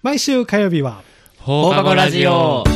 毎週火曜日は放課後ラジオ。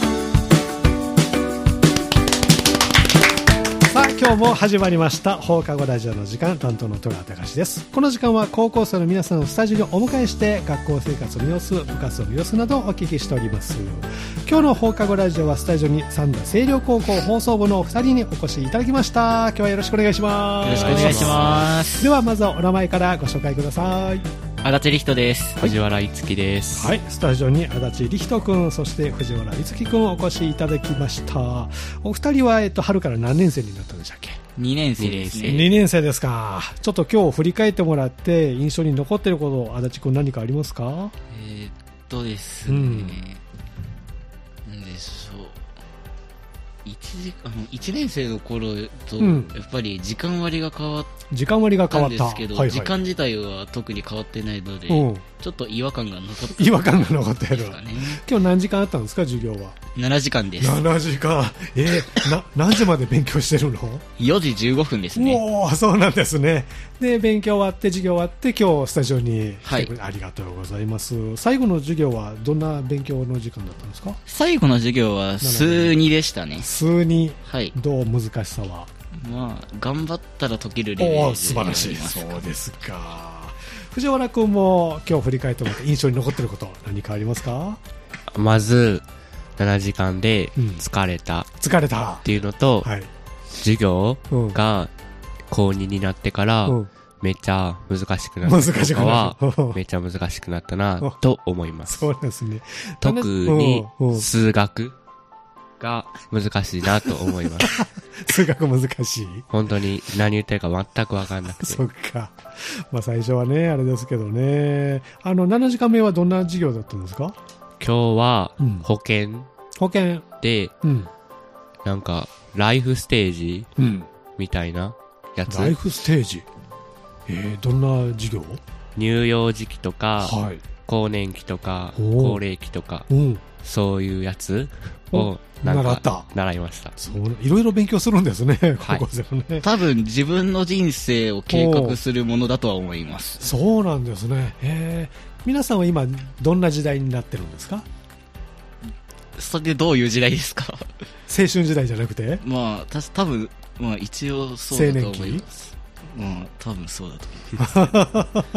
さあ今日も始まりました放課後ラジオの時間、担当の戸川隆です。この時間は高校生の皆さんをスタジオにお迎えして学校生活の様子、部活の様子などをお聞きしております。今日の放課後ラジオはスタジオに三田清涼高校放送部のお二人にお越しいただきました。今日はよろしくお願いします。 よろしくお願いします。 ではまずはお名前からご紹介ください。 足立理人です。 藤原いつきです。 はい、スタジオに足立理人くん、そして藤原いつきくんお越しいただきました。お二人は春から何年生になったんでしたっけ ？2年生ですね。 2年生ですか。ちょっと今日振り返ってもらって印象に残っていること、足立くん何かありますか？ ですね、なんでしょう、1年生の頃とやっぱり時間割が変わったんですけど、 はいはい、 時間自体は特に変わってないので、ちょっと違和感が残ってる、ね、 今日何時間あったんですか、授業は？ 7時間です。 7時間。何時まで勉強してるの ？4時15分ですね。 おー、そうなんですね。で、勉強終わって授業終わって今日スタジオに来て、 はい、 ありがとうございます。最後の授業はどんな勉強の時間だったんですか？ 最後の授業は数2でしたね。 数2、 はい、 どう難しさは？ まあ頑張ったら解けるレベルで。 素晴らしい。そうですか。藤原君も今日振り返ってもらって印象に残っていること何かありますか？ まず7時間で疲れたっていうのと、はい、授業が高2になってからめっちゃ難しくなったとかはめっちゃ難しくなったなと思います。 そうですね。 特に数学が難しいなと思います。 数学難しい。 本当に何言ってるか全く分かんなくて。 そっか。まあ最初はねあれですけどね。7時間目はどんな授業だったんですか？ 今日は保健で、なんかライフステージみたいなやつ。 ライフステージ。どんな授業？ 乳幼児期とか、 はい、 更年期とか高齢期とか、そういうやつを習いました。 いろいろ勉強するんですね、高校生のね。 多分自分の人生を計画するものだとは思います。 そうなんですね。皆さんは今どんな時代になってるんですか？ それでどういう時代ですか？ 青春時代じゃなくて、 まあ多分、まあ、一応そうだと思います。多分そうだと思います。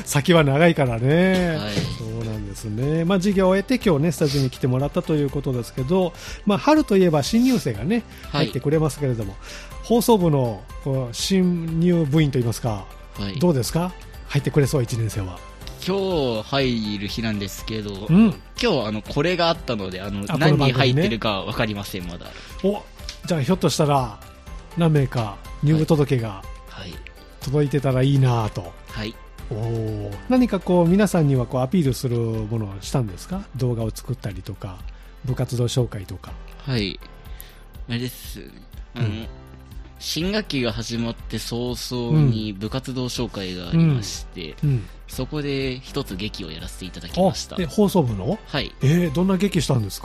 先は長いからね、 はい、 そうなんですね。まあ、授業を終えて今日ねスタジオに来てもらったということですけど、まあ、春といえば新入生がね入ってくれますけれども、放送部の新入部員といいますか、どうですか？入ってくれそう、1年生は。 今日入る日なんですけど、今日これがあったので何人入ってるか分かりません、まだ。 じゃあひょっとしたら何名か入部届が届いてたらいいなと。 はい、 何か皆さんにはアピールするものをしたんですか？動画を作ったりとか部活動紹介とか。 はい、あれですね、新学期が始まって早々に部活動紹介がありまして、そこで一つ劇をやらせていただきました。 放送部の？ はい。 どんな劇したんですか？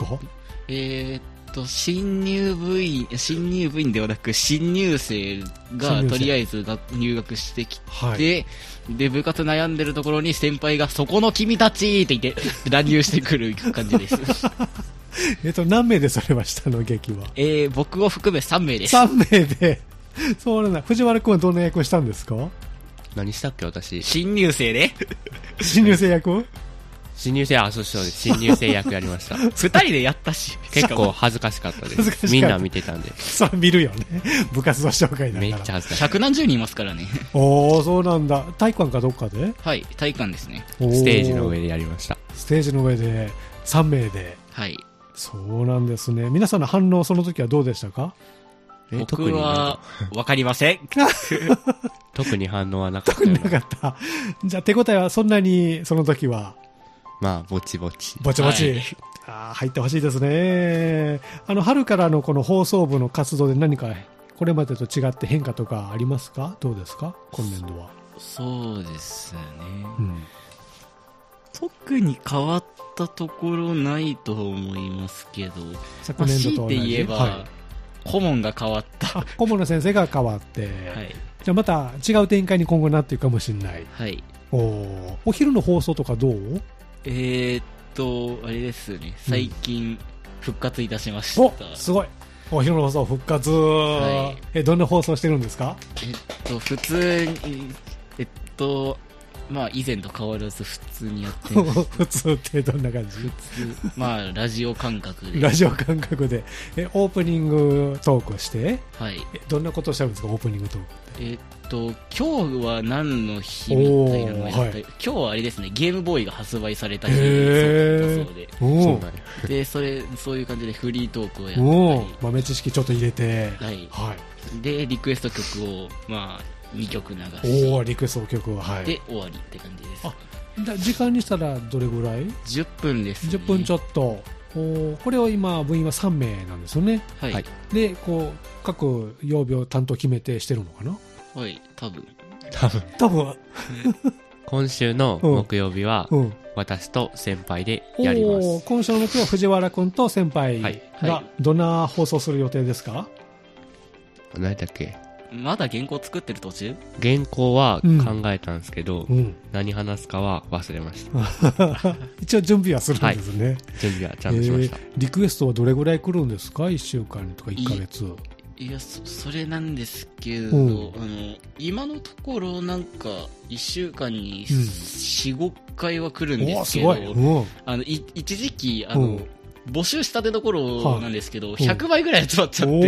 新入部員ではなく新入生がとりあえず入学してきて、で部活悩んでるところに先輩がそこの君たちって言って乱入してくる感じです。 何名でそれはしたの？劇は。 僕を含め3名です。 3名で。そうなんだ。藤原君はどんな役をしたんですか？ 何したっけ私。 新入生で。 新入生役？ 新入生、そうです。新入生役やりました。 2人でやったし。 結構恥ずかしかったです。みんな見てたんで。 それ見るよね。部活動紹介だから。 めっちゃ恥ずかしい。 100何十人いますからね。 そうなんだ。体育館かどっかで？ はい、体育館ですね。 ステージの上でやりました。 ステージの上で3名で。 はい。 そうなんですね。皆さんの反応その時はどうでしたか？ 僕は分かりません。 特に反応はなかった。 特になかった。じゃあ手応えはそんなにその時は？ まあぼちぼち。 ぼちぼち。入ってほしいですね。春からのこの放送部の活動で何かこれまでと違って変化とかありますか？どうですか？今年度は。 そうですね。特に変わったところないと思いますけど、 昨年度と同じ。 強いて言えば、顧問が変わった。 顧問の先生が変わって、じゃあまた違う展開に今後なっていくかもしれない。 はい。 お昼の放送とかどう？ あれですね、最近復活いたしました。お、 すごい。お昼の放送復活。はい、どんな放送してるんですか？ 普通に、まあ以前と変わらず普通にやってます。 普通ってどんな感じ？ 普通、まあラジオ感覚で。 ラジオ感覚で。オープニングトークして、 はい。 どんなことをしてるんですか、オープニングトークって。 今日は何の日みたいなのをやった、はい、今日はあれですね、ゲームボーイが発売された日だそうで。で、そういう感じでフリートークをやったり。 豆知識ちょっと入れて。 はい。はい。で、リクエスト曲を、まあ、2曲流してリクエスト曲は、はい、 で終わりって感じです。 時間にしたらどれぐらい ？10分ですね。 10分ちょっと。これを今部員は3名なんですよね。 はい。 でこう各曜日を担当決めてしてるのかな。 はい、多分今週の木曜日は私と先輩でやります。 今週の木曜日は藤原君と先輩がどんな放送する予定ですか？ 何だっけ、 まだ原稿作ってる途中？ 原稿は考えたんですけど、何話すかは忘れました。 一応準備はするんですね。はい、 準備はちゃんとしました。 リクエストはどれぐらい来るんですか？1週間とか1ヶ月？ いや、それなんですけど、今のところなんか1週間に4、5回は来るんですけど、一時期募集したての頃なんですけど、100倍ぐらい集まっちゃって、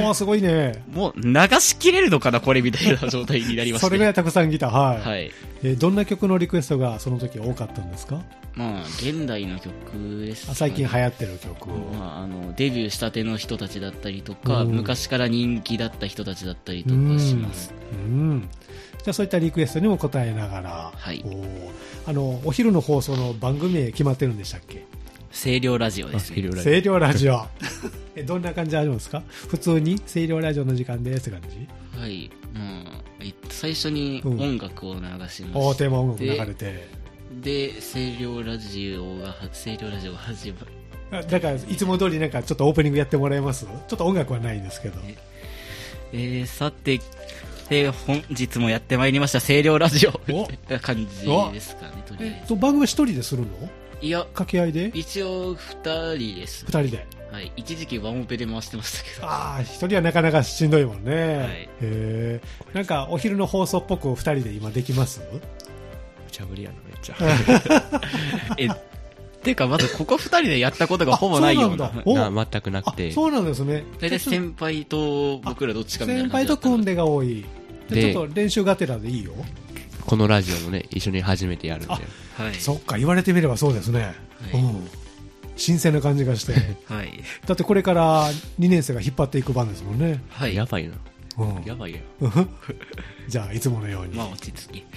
すごいね。 もう流しきれるのかなこれみたいな状態になりました。 それぐらいたくさん来た。はい。 はい。 どんな曲のリクエストがその時多かったんですか？ まあ現代の曲ですね。 最近流行ってる曲を。 まあデビューしたての人たちだったりとか、昔から人気だった人たちだったりとかします。 じゃあそういったリクエストにも答えながら、 はい。 お昼の放送の番組名決まってるんでしたっけ？ 声量ラジオですね。 声量ラジオ。どんな感じあるんですか？普通に声量ラジオの時間ですって感じ？ はい。最初に音楽を流しまして、 テーマ音楽流れて、 で声量ラジオが始まる。 だからいつも通りなんかちょっとオープニングやってもらえます？ちょっと音楽はないんですけど。 さて、本日もやってまいりました声量ラジオって感じですかね。とりあえず番組一人でするの？いや、 掛け合いで一応2人です。 2人で。 はい。一時期ワンオペで回してましたけど。 1人はなかなかしんどいもんね。はい。なんかお昼の放送っぽく2人で今できます？ 無茶ぶりやな、めっちゃ。 っていうか、まずここ2人でやったことがほぼないような。 全くなくて。 そうなんですね。 大体先輩と僕らどっちかみたいな感じ。 先輩と組んでが多い。ちょっと練習がてらでいいよ。 このラジオもね、一緒に初めてやるんで。 はい、 そっか、言われてみればそうですね。はい、新鮮な感じがして。 はい。 だってこれから2年生が引っ張っていく番ですもんね。 はい。 やばいな。やばいよ。 じゃあ、いつものように。 まあ、落ち着き。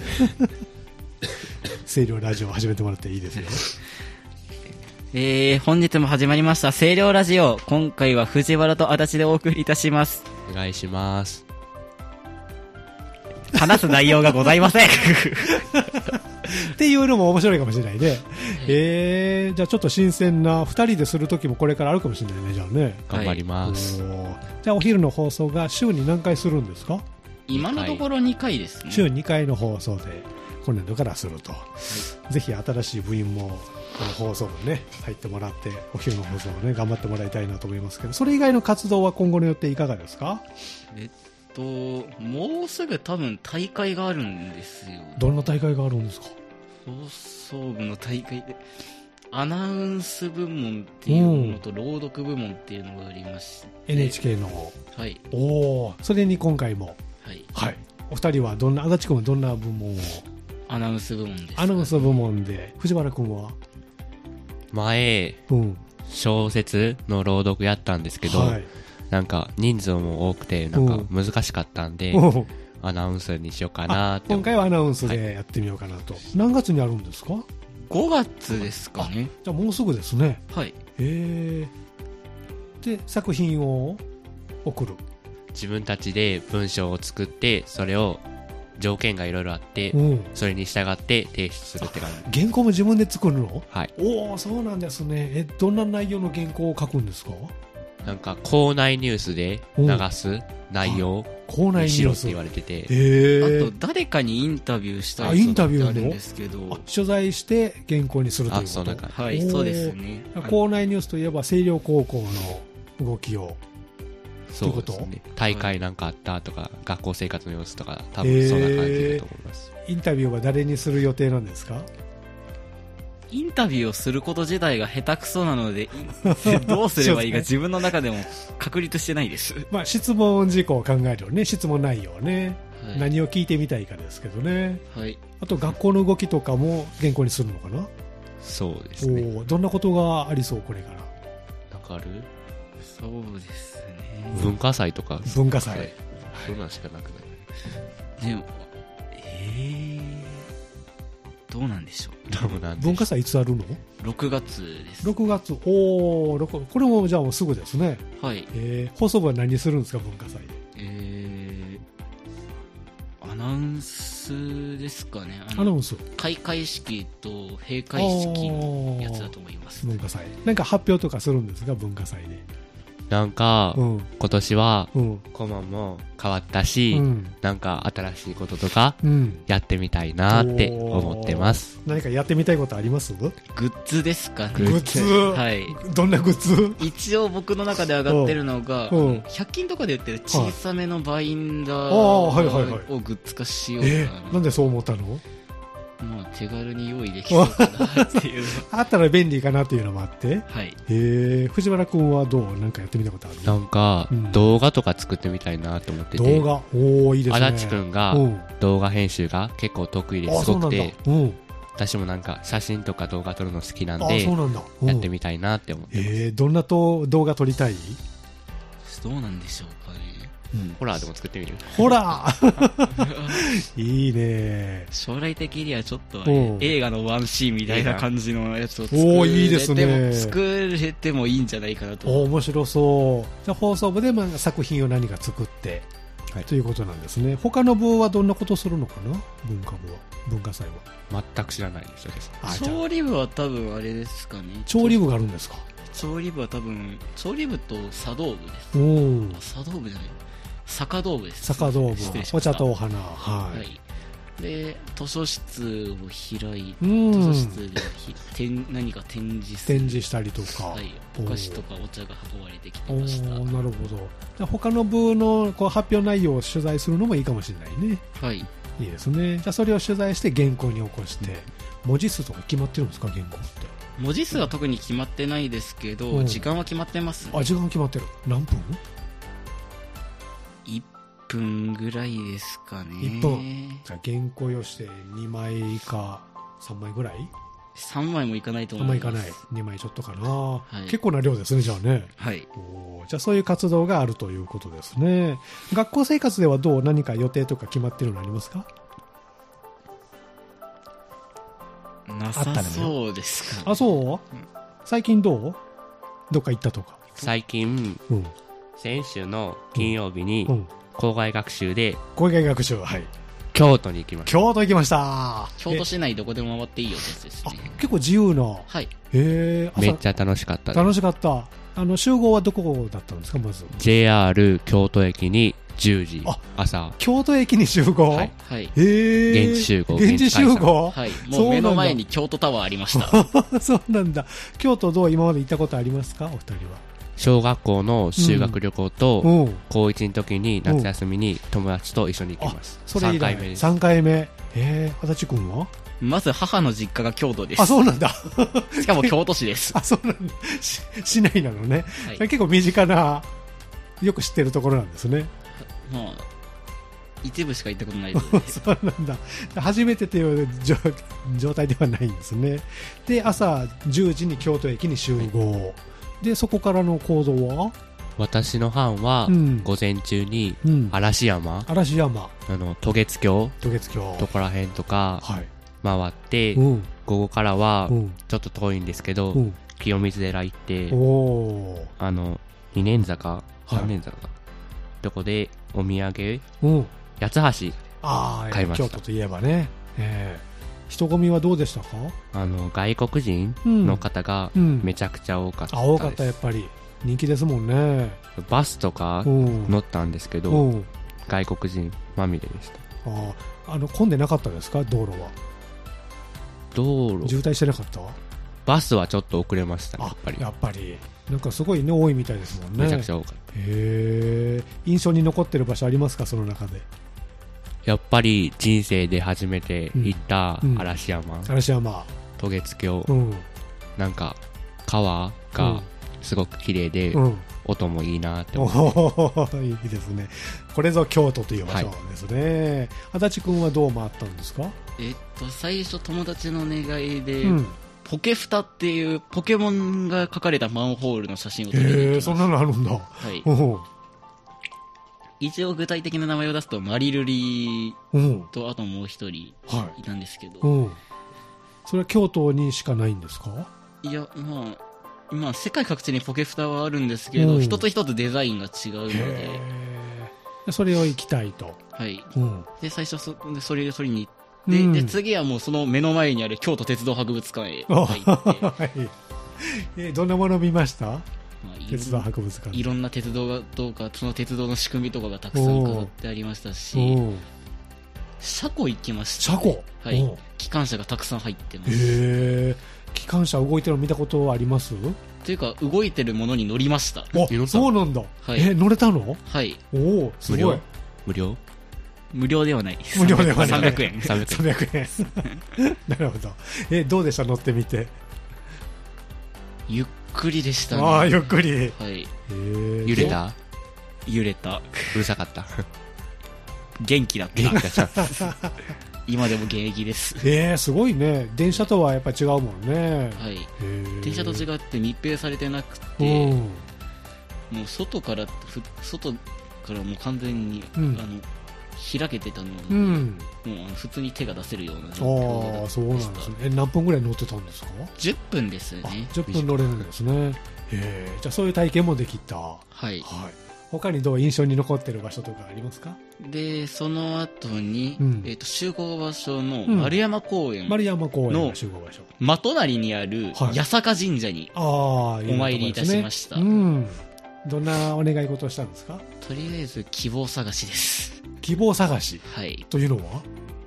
声量ラジオを始めてもらっていいですよ。 本日も始まりました声量ラジオ。今回は藤原と足立でお送りいたします。 お願いします。 話す内容がございません。 っていうのも面白いかもしれないね。じゃあちょっと新鮮な2人でする時もこれからあるかもしれないね。じゃあね、 頑張ります。 じゃあお昼の放送が週に何回するんですか？ 今のところ2回ですね。 週2回の放送で今年度からすると、ぜひ新しい部員もこの放送部ね入ってもらってお昼の放送をね頑張ってもらいたいなと思いますけど、それ以外の活動は今後によっていかがですか？ もうすぐ多分大会があるんですよ。 どんな大会があるんですか？ 放送部の大会でアナウンス部門っていうのと朗読部門っていうのがありまして、 NHK の。 はい。 それに今回も。 はい。 はい。お二人は足立君はどんな部門を？ アナウンス部門です。 アナウンス部門で、藤原君は？ 前、小説の朗読やったんですけど、なんか人数も多くてなんか難しかったんで、アナウンスにしようかなって。 今回はアナウンスでやってみようかなと。何月にあるんですか ？5月ですかね。 じゃあもうすぐですね。 はい。 で作品を送る。 自分たちで文章を作ってそれを条件がいろいろあって、それに従って提出するって感じ。原稿も自分で作るの？ はい。 そうなんですね。どんな内容の原稿を書くんですか？ なんか校内ニュースで流す内容にしろって言われてて、 あと誰かにインタビューしたいことってあるんですけど、 取材して原稿にするということ。 そんな感じ。 はい、そうですね。 校内ニュースといえば星稜高校の動きを、 そうですね。大会なんかあったとか、学校生活の様子とか、多分そんな感じだと思います。 インタビューは誰にする予定なんですか？ インタビューをすること自体が下手くそなので、どうすればいいか自分の中でも確立してないです。 まあ質問事項を考えるよね、質問内容ね、はい、何を聞いてみたいかですけどね。 はい。 あと学校の動きとかも原稿にするのかな？ そうですね。 どんなことがありそうこれから？ なんかある？ そうですね。 文化祭とか。 文化祭。はい、 そんなんしかなくない。 でも、どうなんでしょう。 文化祭いつあるの ？6月です。 6月。これもじゃあもうすぐですね。 はい。 放送部は何するんですか、文化祭？ アナウンスですかね。 アナウンス。 開会式と閉会式のやつだと思います。 文化祭。なんか発表とかするんですか、文化祭で。 なんか、今年は、コマも変わったし、なんか新しいこととか、やってみたいなって思ってます。 何かやってみたいことあります？ グッズですかね。 グッズ？ はい。 どんなグッズ？ 一応僕の中で上がってるのが、100均とかで売ってる小さめのバインダーをグッズ化しようかな。 なんでそう思ったの？ まあ手軽に用意できそうかなっていうあったら便利かなっていうのもあって。 はい。 藤原君はどう？なんかやってみたことある？ なんか、動画とか作ってみたいなと思ってて。 動画？いいですね。 足立君が動画編集が結構得意ですごくて、私もなんか写真とか動画撮るの好きなんで、やってみたいなって思ってます。 どんな動画撮りたい？ どうなんでしょうかね。 ホラーでも作ってみる？ ホラーいいね。 将来的にはちょっと映画のワンシーンみたいな感じのやつを作れても、 いいですね、 作れてもいいんじゃないかなと。 面白そう。じゃあ放送部で作品を何か作って、ということなんですね。他の部はどんなことするのかな？文化部は、文化祭は全く知らない人です。 調理部は多分あれですかね。 調理部があるんですか？ 調理部は多分調理部と茶道部です。茶道部じゃない、酒道部です。 酒道部、お茶とお花。はい。 で、図書室を開いて、図書室で何か展示する。 展示したりとか。 はい。お菓子とかお茶が運ばれてきてました。 なるほど。他の部の発表内容を取材するのもいいかもしれないね。 はい。 いいですね。じゃあそれを取材して原稿に起こして、文字数とか決まってるんですか、原稿って？ 文字数は特に決まってないですけど、時間は決まってます。 時間決まってる。何分 ？1分ぐらいですかね。 1分。じゃあ原稿用紙で2枚か3枚ぐらい ？3枚もいかないと思います。 3枚いかない。2枚ちょっとかな。結構な量ですね、じゃあね。 はい。 じゃあそういう活動があるということですね。学校生活では何か予定とか決まってるのありますか？ なさそうですかね。 そう？最近どっか行ったとか？ 最近、先週の金曜日に、校外学習で、 はい。 京都に行きました。 京都行きました。 京都市内どこでも回っていいようですね。 結構自由な。 はい。 めっちゃ楽しかったです。 楽しかった。集合はどこだったんですか、まず。 JR 京都駅に10時、朝。 京都駅に集合？ はい。 現地集合。 現地集合？ はい。もう目の前に京都タワーありました。 そうなんだ。京都今まで行ったことありますか、お二人は？ 小学校の修学旅行と、高1の時に夏休みに友達と一緒に行きます。 それ以来 3回目です。 3回目。足立くんは？ まず母の実家が京都です。 そうなんだ。 しかも京都市です。 そうなんだ。市内なのね。結構身近な、よく知ってるところなんですね。 まあ、一部しか行ったことないです。 そうなんだ。初めてという状態ではないんですね。で、朝10時に京都駅に集合。で、そこからの行動は？ 私の班は、午前中に嵐山、渡月橋とこら辺とか回って、午後からはちょっと遠いんですけど、清水寺行って、2年坂、3年坂、どこでお土産、八つ橋買いました。 京都といえばね。人混みはどうでしたか？ 外国人の方がめちゃくちゃ多かったです。 多かった、やっぱり。 人気ですもんね。 バスとか乗ったんですけど、外国人まみれでした。 混んでなかったですか、道路は。渋滞してなかった？ バスはちょっと遅れましたね、 やっぱりなんかすごいね、多いみたいですもんね。 めちゃくちゃ多かった。 印象に残ってる場所ありますか、その中で。 やっぱり人生で初めて行った嵐山、渡月橋、なんか川がすごく綺麗で、音もいいなって思って。 いいですね。これぞ京都という場所ですね。足立くんはどう回ったんですか？ 最初友達の願いで、ポケフタっていうポケモンが描かれたマンホールの写真を撮りに行きました。 そんなのあるんだ。 はい。一応具体的な名前を出すとマリルリとあともう一人いたんですけど、 それは京都にしかないんですか？ いや、まあ世界各地にポケフタはあるんですけど、一つ一つデザインが違うので、 それを行きたいと。 はい。で最初それに行って、で次はもうその目の前にある京都鉄道博物館へ入って、 どんなものを見ました？鉄道博物館。 いろんな鉄道がどうか、その鉄道の仕組みとかがたくさん飾ってありましたし、車庫行きました、ね。車庫？はい。機関車がたくさん入ってます。 機関車動いてるの見たことはあります？ というか動いてるものに乗りました。 そうなんだ。 はい。 乗れたの？ はい。 すごい。 無料ではない。 無料ではない。 300円。 300円。なるほど。どうでした？乗ってみて。 ゆっくりでしたね。 ゆっくり。 はい。 揺れた？ 揺れた。 うるさかった。 元気だった。今でも現役です。 すごいね。電車とはやっぱ違うもんね。 はい。電車と違って密閉されてなくて、もう外からもう完全に、開けてたので、もう普通に手が出せるような状況でした。 そうなんですね。何分ぐらい乗ってたんですか ？10分ですね。 10分乗れるんですね。じゃあそういう体験もできた。 はい。 他にどう印象に残ってる場所とかありますか？ でその後に、集合場所の丸山公園の集合場所、 真隣にある八坂神社にお参りいたしました。どんなお願い事をしたんですか？ とりあえず希望探しです。 希望探し？ はい。 というのは？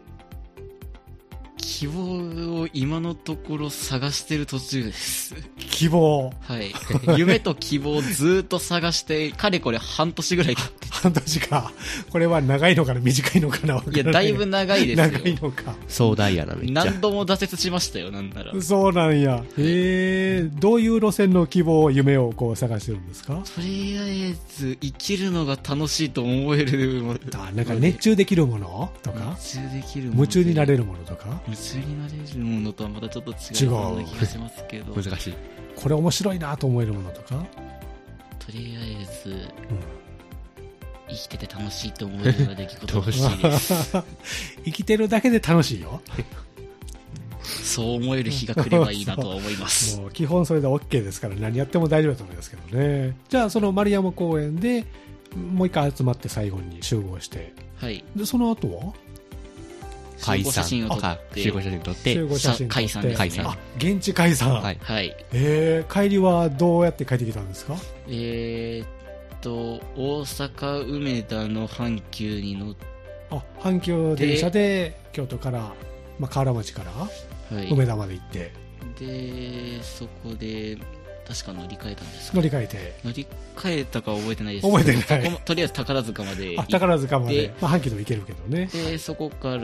希望を今のところ探してる途中です。 希望？ はい。夢と希望をずっと探して、かれこれ半年ぐらい経って。 半年か。これは長いのかな短いのかな。 いや、だいぶ長いですよ。 長いのか。 壮大やな、めっちゃ。 何度も挫折しましたよ、なんなら。 そうなんや。どういう路線の希望、夢をこう探してるんですか？ とりあえず、生きるのが楽しいと思えるもの。 なんか熱中できるものとか？夢中になれるものとか？ 夢中になれるものとはまたちょっと違うような気がしますけど。 難しい。 これ面白いなと思えるものとか？ とりあえず、生きてて楽しいと思えるような出来事が欲しいです。 生きてるだけで楽しいよ。 そう思える日が来ればいいなとは思います。 もう基本それで OK ですから何やっても大丈夫だと思いますけどね。じゃあその丸山公園でもう一回集まって最後に集合して、 はい。 でその後は集合写真を撮って、 集合写真解散ですね。 現地解散。 はい。 帰りはどうやって帰ってきたんですか？ 大阪梅田の阪急に乗って、 阪急電車で京都から、河原町から、梅田まで行って、 でそこで確か乗り換えたんですか？ 乗り換えたか覚えてないです。 覚えてない。 とりあえず宝塚まで行って、 宝塚まで、阪急でも行けるけどね。 でそこから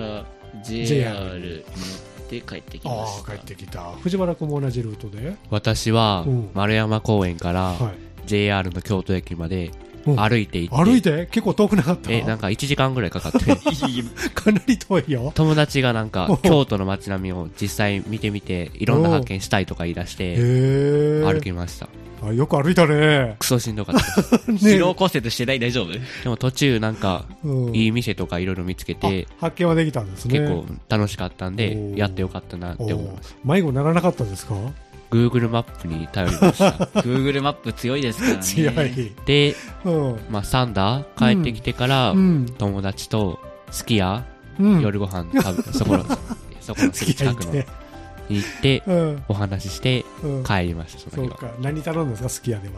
JR に乗って帰ってきました。 帰ってきた。藤原君も同じルートで？ 私は丸山公園から、JR の京都駅まで歩いて行って。 歩いて？結構遠くなかった？ なんか1時間ぐらいかかって。 かなり遠いよ。 友達がなんか京都の街並みを実際見てみていろんな発見したいとか言い出して歩きました。 よく歩いたね。 クソしんどかった。 疲労骨折してない？大丈夫？ でも途中なんかいい店とかいろいろ見つけて発見はできたんですね。 結構楽しかったんでやってよかったなって思いました。 迷子ならなかったですか ？Google マップに頼りました。 Google マップ強いですからね。 強い。 で、サンダー帰ってきてから、友達とすき家、夜ご飯食べ、そこのすぐ近くのに行って、お話しして帰りました、その日は。 そうか。何頼んだんですか、すき家では。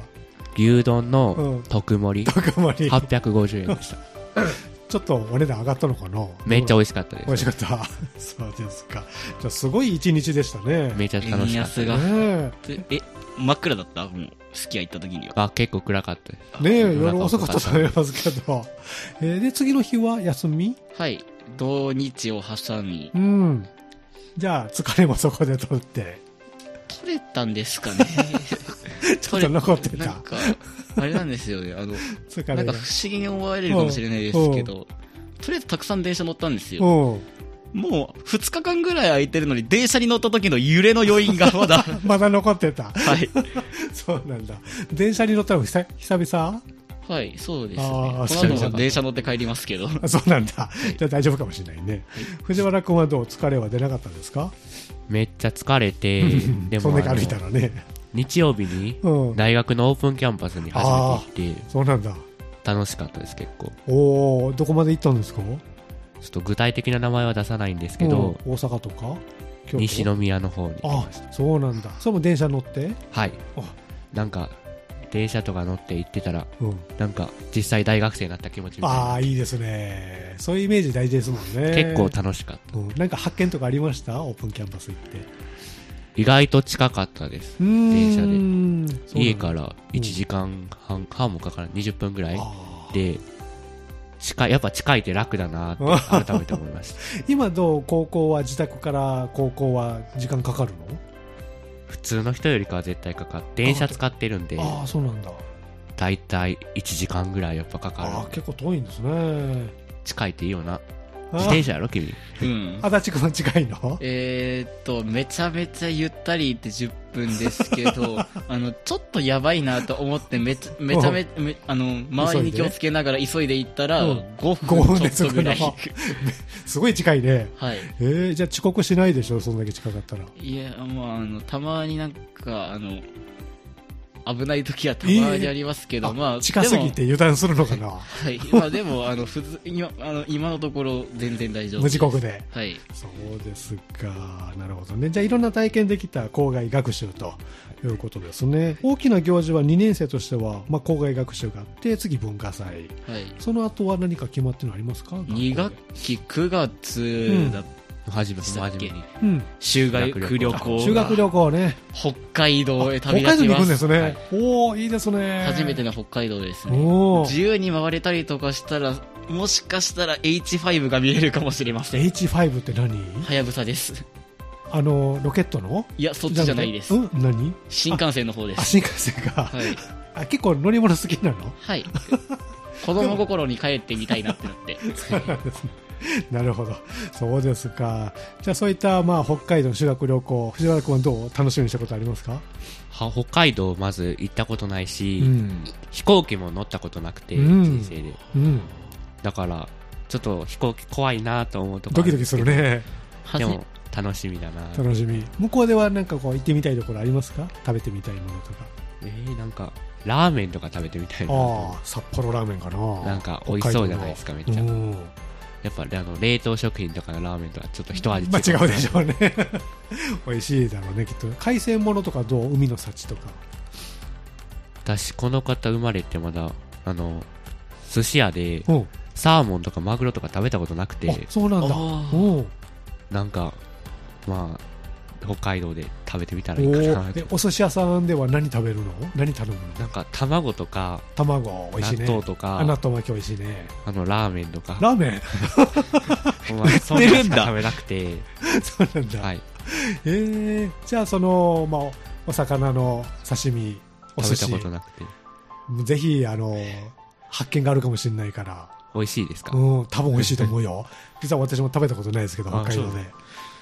牛丼の特盛り、850円でした。 ちょっとお値段上がったのかな。 めっちゃ美味しかったです。 美味しかった。そうですか。じゃあすごい一日でしたね。 めっちゃ楽しかった。 真っ暗だった？もうすき家行った時には。 結構暗かったです。 ねえ、夜遅かったと思いますけど。で、次の日は休み？ はい。土日を挟み。 じゃあ疲れもそこで取って。 取れたんですかね。 ちょっと残ってた。 なんか、あれなんですよね。なんか不思議に思われるかもしれないですけど、とりあえずたくさん電車乗ったんですよ。もう2日間ぐらい空いてるのに電車に乗った時の揺れの余韻がまだまだ残ってた。 はい。 そうなんだ。電車に乗ったの久々？ はい、そうですね。この後も電車乗って帰りますけど。 そうなんだ。じゃあ大丈夫かもしれないね。藤原君はどう？疲れは出なかったんですか？ めっちゃ疲れて、 でもそんだけ歩いたらね。 日曜日に大学のオープンキャンパスに初めて行って、 そうなんだ。 楽しかったです結構。 おー、どこまで行ったんですか？ ちょっと具体的な名前は出さないんですけど、 大阪とか西宮の方に行きました。 そうなんだ。それも電車乗って？ はい。なんか電車とか乗って行ってたら、なんか実際大学生になった気持ちみたいな。 いいですね。そういうイメージ大事ですもんね。 結構楽しかった。 なんか発見とかありました？オープンキャンパス行って。 意外と近かったです。電車で。家から1時間半もかからない20分ぐらいで、やっぱ近いって楽だなって改めて思いました。 今どう？高校は自宅から高校は時間かかるの？ 普通の人よりかは絶対かかって、電車使ってるんで、 そうなんだ。 だいたい1時間ぐらいやっぱかかる。 結構遠いんですね。 近いっていいよな。自転車やろ君。 足立区は近いの？ めちゃめちゃゆったりって10分ですけど、ちょっとやばいなと思って、周りに気をつけながら急いで行ったら、5分ちょっとぐらい。 すごい近いね。 はい。 じゃあ遅刻しないでしょ、そんだけ近かったら。 いや、たまになんか、危ない時はたまにありますけど、 近すぎて油断するのかな。 はい。でも、今のところ全然大丈夫です。 無事故で。 はい。 そうですか。なるほどね。じゃあいろんな体験できた校外学習ということですね。大きな行事は2年生としては、校外学習があって、次文化祭。はい。その後は何か決まってるのありますか ？2学期9月だった。初めに修学旅行ね。 北海道へ旅立ちます。 北海道に行くんですね。いいですね。 初めての北海道ですね。自由に回れたりとかしたら、もしかしたら H5 が見えるかもしれません。 H5 って何？ はやぶさです。 ロケットの？ いや、そっちじゃないです。 何？ 新幹線の方です。 新幹線か。はい。結構乗り物好きなの？ はい。子供心に帰ってみたいなってなって。 そうなんですね。なるほど。そうですか。じゃあそういった北海道の修学旅行、藤原君はどう？楽しみにしたことありますか？ 北海道まず行ったことないし、飛行機も乗ったことなくて、人生で。だから、ちょっと飛行機怖いなと思うところ。 ドキドキするね。 でも楽しみだな。 楽しみ。向こうではなんか行ってみたいところありますか？食べてみたいものとか。 なんか、ラーメンとか食べてみたいな。 札幌ラーメンかな。 なんか美味しそうじゃないですか、めっちゃ。やっぱ冷凍食品とかのラーメンとはちょっと一味違う。 違うでしょうね。美味しいだろうね、きっと。海鮮物とかどう？海の幸とか。 私、この方生まれてまだ、寿司屋で、サーモンとかマグロとか食べたことなくて。 そうなんだ。 なんか、北海道で食べてみたらいいかな。 お寿司屋さんでは何食べるの？何頼むの？ なんか卵とか、 美味しいね。 納豆とか、 納豆巻き美味しいね。 ラーメンとか。 ラーメンそんなしか食べなくて。 そうなんだ。はい。じゃあお魚の刺身、お寿司。 食べたことなくて。 ぜひ、発見があるかもしれないから。 美味しいですか？ 多分美味しいと思うよ。実は私も食べたことないですけど、北海道で。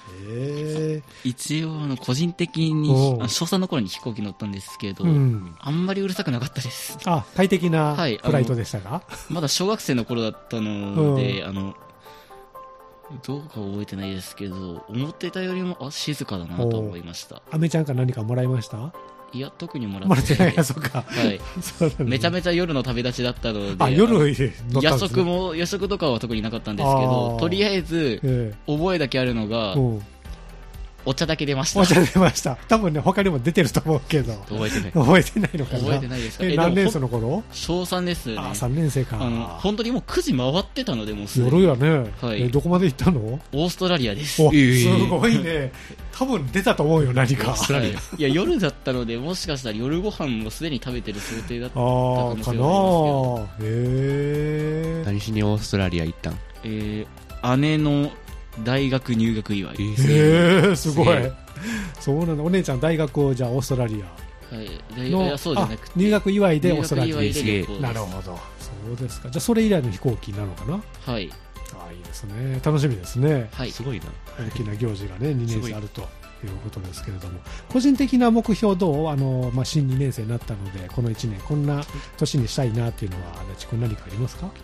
一応個人的に小3の頃に飛行機乗ったんですけど、あんまりうるさくなかったです。 快適なフライトでしたか？ まだ小学生の頃だったので、どうか覚えてないですけど、思ってたよりも静かだなと思いました。 アメちゃんから何かもらいました？ いや、特にもらってない。 そうか。 はい。めちゃめちゃ夜の旅立ちだったので、夜食とかは特になかったんですけど、とりあえず、覚えだけあるのが、 お茶だけ出ました。 お茶出ました。多分ね、他にも出てると思うけど。 覚えてない。 覚えてないのかな。 覚えてないですか。 何年生の頃？ 小3ですね。 あ、3年生か。 本当にもう9時回ってたので、もう夜やね。 はい。 どこまで行ったの？ オーストラリアです。 すごいね。多分出たと思うよ、何か。 はい。いや、夜だったので、もしかしたら夜ご飯もすでに食べてる想定だったかもしれないですけど。 何しにオーストラリア行ったん？ 姉の大学入学祝い。 すごい。そうなんだ。お姉ちゃん大学をじゃあオーストラリア。 はい。いや、そうじゃなくて。 入学祝いでオーストラリア。 なるほど。そうですか。じゃあそれ以来の飛行機なのかな？ はい。 あ、いいですね。楽しみですね。 はい。 すごいな。 大きな行事がね、2年生あるということですけれども。個人的な目標どう？新2年生になったので、この1年、こんな年にしたいなっていうのは、足立君何かありますか？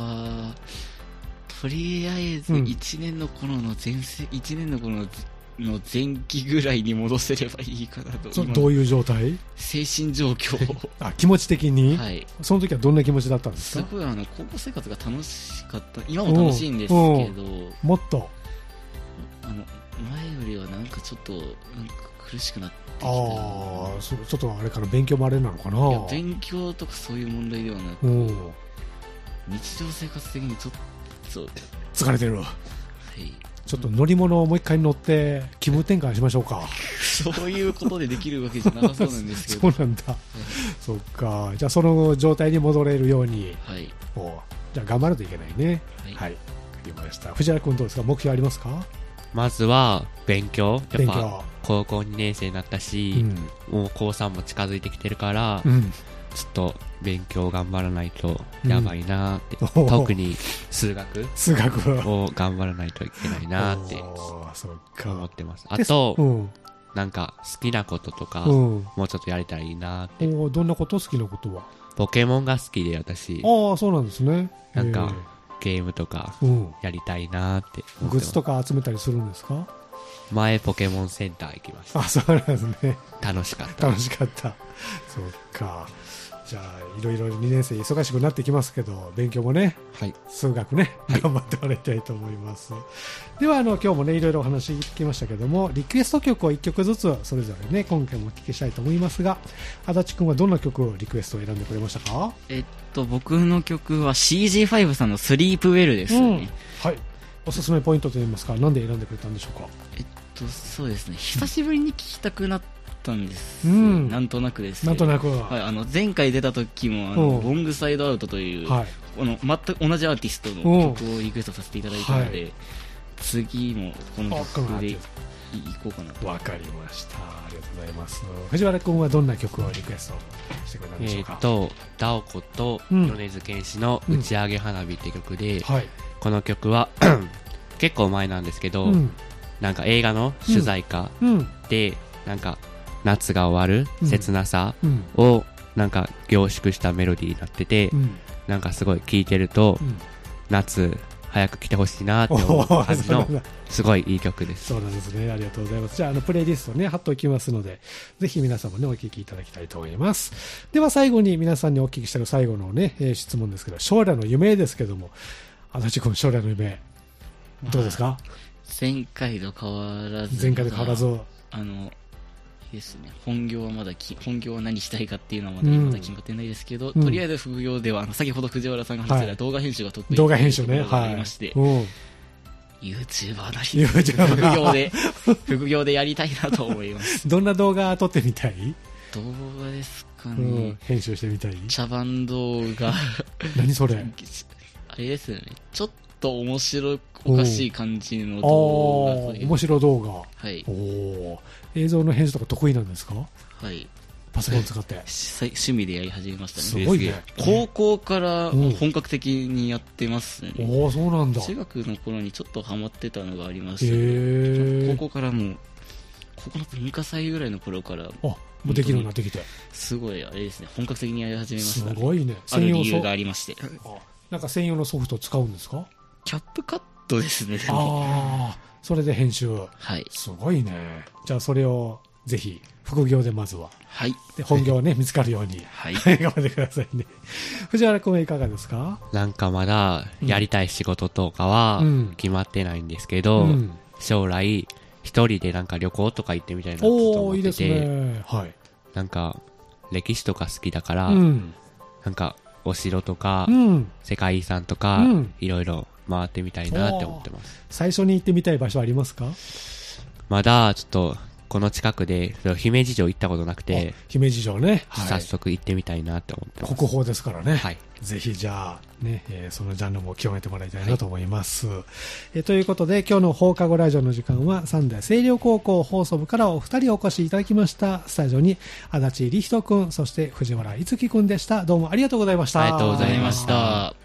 とりあえず1年の頃の1年の頃の前期ぐらいに戻せればいいかなと。 どういう状態？ 精神状況気持ち的に？ はい。 その時はどんな気持ちだったんですか？ すごい高校生活が楽しかった。今も楽しいんですけど、 もっと前よりはなんかちょっっとなんか苦しくなってきた。 ああ、ちょっとあれから勉強もあれなのかな。いや勉強とかそういう問題ではなく、日常生活的にちょっと疲れてる。 はい。 ちょっと乗り物をもう一回乗って気分転換しましょうか。 そういうことでできるわけじゃなさそうなんですけど。 そうなんだ。そっか。じゃあその状態に戻れるように。 はい。 じゃあ頑張るといけないね。はい。わかりました。藤原君どうですか？目標ありますか？ まずは勉強。やっぱ高校2年生になったし、もう高3も近づいてきてるから、ちょっと勉強頑張らないとやばいなって、特に数学を頑張らないといけないなって思ってます。あと、なんか好きなこととか、もうちょっとやれたらいいなって。 どんなこと？好きなことは？ ポケモンが好きで私。 ああ、そうなんですね。 なんかゲームとかやりたいなって思ってます。 グッズとか集めたりするんですか？ 前ポケモンセンター行きました。 あ、そうなんですね。 楽しかった。 楽しかった。そうか。じゃあいろいろ2年生忙しくなってきますけど、勉強もね、数学ね、頑張ってもらいたいと思います。では今日もねいろいろお話聞きましたけども、リクエスト曲を1曲ずつそれぞれね今回もお聞きしたいと思いますが、足立くんはどんな曲をリクエストを選んでくれましたか？ 僕の曲は CG5 さんのスリープウェルですね。 はい。おすすめポイントといいますか、なんで選んでくれたんでしょうか？ そうですね、久しぶりに聴きたくなったんです、なんとなくですなんとなく、 前回出た時もロングサイドアウトという、全く同じアーティストの曲をリクエストさせていただいたので、次もこの曲でいこうかなと。 わかりました。ありがとうございます。藤原君はどんな曲をリクエストしてくれたんでしょうか？ ダオコと米津玄師の打ち上げ花火って曲で、この曲は結構前なんですけど、なんか映画の主題歌で、なんか夏が終わる切なさをなんか凝縮したメロディーになってて、なんかすごい聴いてると夏早く来てほしいなって思う感じのすごいいい曲です。 そうなんですね。ありがとうございます。じゃあプレイリストね貼っておきますので、ぜひ皆さんもねお聴きいただきたいと思います。では最後に皆さんにお聞きしたい最後のね、質問ですけど、将来の夢ですけども、足立君将来の夢どうですか？ 前回と変わらず、 いいですね、本業は何したいかっていうのはまだ決まってないですけど、とりあえず副業では先ほど藤原さんが話してた動画編集が得意というところがありまして、YouTuber なり副業でやりたいなと思います。 どんな動画撮ってみたい？ 動画ですかね、 編集してみたい？ 茶番動画何それ？あれですよね、ちょっと面白おかしい感じの動画。 面白動画。 はい。 映像の編集とか得意なんですか？ はい。 パソコン使って趣味でやり始めましたね。 すごいね。 高校から本格的にやってますね。 そうなんだ。 中学の頃にちょっとハマってたのがありましたね。高校からもう高校の文化祭ぐらいの頃からもうできるようになってきて、 すごいあれですね、本格的にやり始めました。 すごいね。 ある理由がありまして。 なんか専用のソフト使うんですか？ キャップカットですね。 それで編集。 はい。 すごいね。じゃあそれをぜひ副業でまずは。 はい。 で本業はね見つかるように。 はい。 頑張ってくださいね。藤原君はいかがですか？ なんかまだやりたい仕事とかは決まってないんですけど、将来一人でなんか旅行とか行ってみたいなと思ってて、 いいですね。はい。 なんか、歴史とか好きだから、 なんか、お城とか、世界遺産とか、いろいろ回ってみたいなって思ってます。 最初に行ってみたい場所ありますか？ まだ、ちょっと、この近くで、姫路城行ったことなくて、 姫路城ね。 早速行ってみたいなって思ってます。 国宝ですからね。 はい。 ぜひじゃあ、ね、そのジャンルも極めてもらいたいなと思います。ということで、今日の放課後ラジオの時間は、三田清涼高校放送部からお二人お越しいただきました。スタジオに、足立理人くん、そして藤原いつきくんでした。どうもありがとうございました。 ありがとうございました。